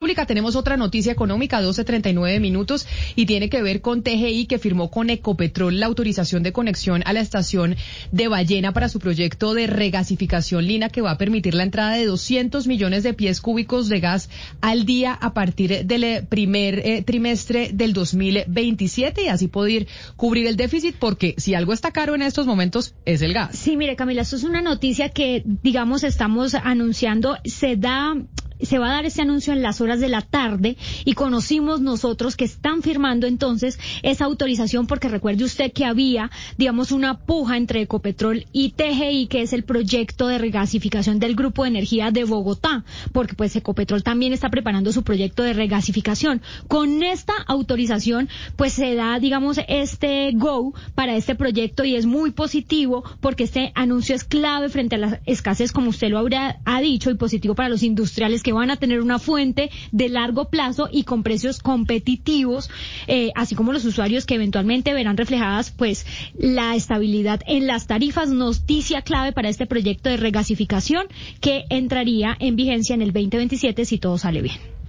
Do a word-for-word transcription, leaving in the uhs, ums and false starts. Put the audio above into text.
República. Tenemos otra noticia económica, doce treinta y nueve minutos, y tiene que ver con T G I, que firmó con Ecopetrol la autorización de conexión a la estación de Ballena para su proyecto de regasificación Lina, que va a permitir la entrada de doscientos millones de pies cúbicos de gas al día a partir del primer eh, trimestre del dos mil veintisiete, y así poder cubrir el déficit, porque si algo está caro en estos momentos es el gas. Sí, mire, Camila, esto es una noticia que, digamos, estamos anunciando, se da... se va a dar ese anuncio en las horas de la tarde y conocimos nosotros que están firmando entonces esa autorización, porque recuerde usted que había, digamos, una puja entre Ecopetrol y T G I, que es el proyecto de regasificación del Grupo de Energía de Bogotá, porque pues Ecopetrol también está preparando su proyecto de regasificación. Con esta autorización pues se da, digamos, este go para este proyecto, y es muy positivo porque este anuncio es clave frente a la escasez, como usted lo habrá ha dicho, y positivo para los industriales que van a tener una fuente de largo plazo y con precios competitivos, eh, así como los usuarios que eventualmente verán reflejadas pues la estabilidad en las tarifas. Noticia clave para este proyecto de regasificación que entraría en vigencia en el veinte veintisiete si todo sale bien.